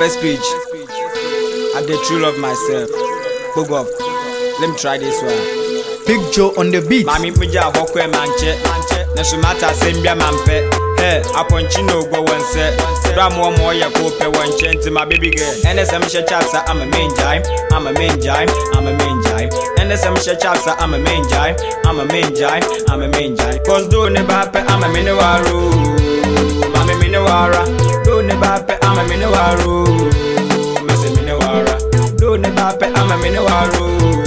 First page. I get true love myself. Bug up. Let me try this one. Big Joe on the beat. Mami mja hokwe manche. Nesumata sembia mampe. Hey, aponchino go one set. Ramo moya kope one chent to my baby girl. NSM chapsa, I'm a main jime. I'm a main jime. I'm a main jime. NSM chapsa, I'm a main jime. I'm a main jime. I'm a main jime. Cause do ne bape, I'm a miniwaru. Mami minawara. Do ne bape, I'm a miniwaru. Missy minawara. Do ne bape, I'm a miniwaru.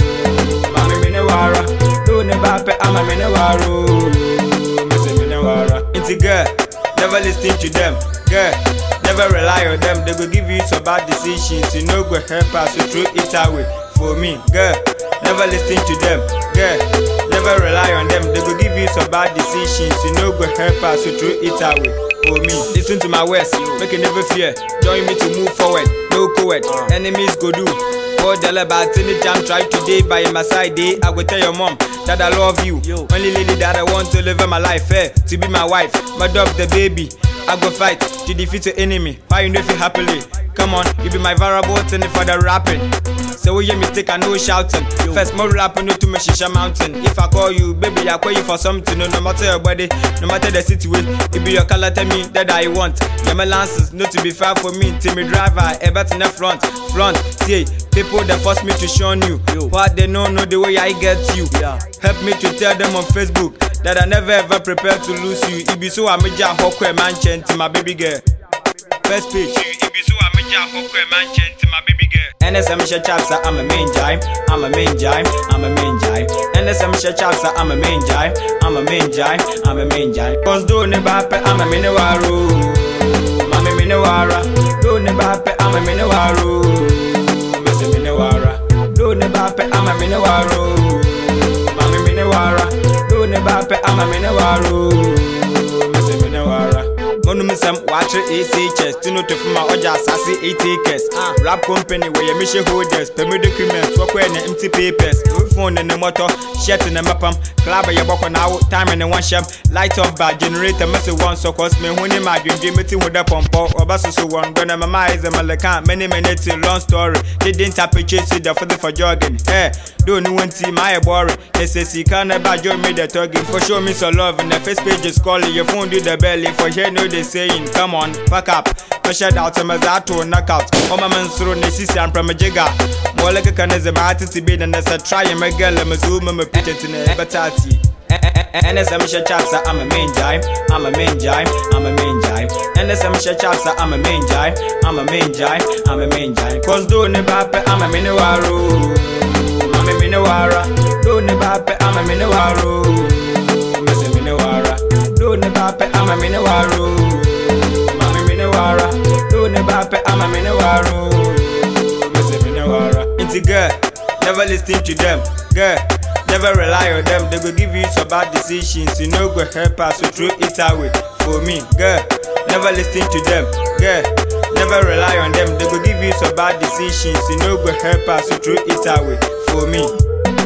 Mami minawara. Do ne bape, I'm a miniwaru. Missy minawara. Into girl. Never listen to them, girl. Never rely on them. They go give you some bad decisions. You know go help us to throw it away. For me, girl. Never listen to them, girl. Never rely on them. They go give you some bad decisions. You know go help us to throw it away. For me, listen to my words. Make you never fear. Join me to move forward. No co-ed. Enemies go do. All the about anytime try today by my side day. I will tell your mom that I love you. Only lady that I want to live in my life, to be my wife, my dog, the baby. I go fight to defeat the enemy. Why you know if you happily? Come on, you be my variable thing for the rapping. So your mistake, I know shouting. First more rapping to me Shisha Mountain. If I call you, baby, I call you for something. No matter your body, no matter the situation. It be your color, tell me that I want. Your lances, not to be far for me. Till me driver, a better in the front. See, people that force me to shun you. What they know the way I get you. Help me to tell them on Facebook that I never ever prepared to lose you. It be so I'm a jack hokwe manchen to my baby girl. First page. It be so I'm a jack hokwe manchen to my baby girl. NSM chapsa, I'm a main jime. I'm a main jime. I'm a main jime. NSM chapsa, I'm a main jime. I'm a main jime. I'm a main jime. Cause do ne bape, I'm a miniwaru. Mami minawara. Do ne bape, I'm a miniwaru. Missy minawara. Do ne bape, I'm a miniwaru. Mami minawara. Do ne bape, I'm a miniwaru. Missy minawara. Monumism, watch it, ACHS. To know to my Oja Sassy 8 acres. Rap company where you mission holders, permit documents, work with empty papers. Phone and the motor, shirt in the mapam, club your book now, time and one sham, light off by generator, message one so cost me when you might be meeting with a pump or basso one. Gonna my eyes and my many minutes in long story. They didn't have purchase it for jogging. Hey, don't want to see my boring. They say, see, can't about you made a talking for show me some love. And the first page is calling your phone, do the belly for here. No, they saying, come on, pack up. Measured out a Mazato knockout. Oh, my man's through Nessis and Pramajiga. More like a canism, I to be than as a try and my girl, I'm a zoom, I'm a pitch in a batati. NSM chapsa, I'm a main jime. I'm a main jime. I'm a main jime. NSM chapsa, I'm a main jime. I'm a main jime. I'm a main jime. Cause do ne bape, I'm a miniwaru. I'm a minawara. Do ne bape, I'm a miniwaru. Missy minawara. Do ne bape, I'm a miniwaru. Mami minawara. Do ne bape, I'm a miniwaru. Missy minawara. Into girl, never listen to them. Girl, never rely on them. They go give you some bad decisions. You know go help us to throw it away. For me, girl, never listen to them. Girl, never rely on them. They go give you some bad decisions. You know go help us to throw it away. For me.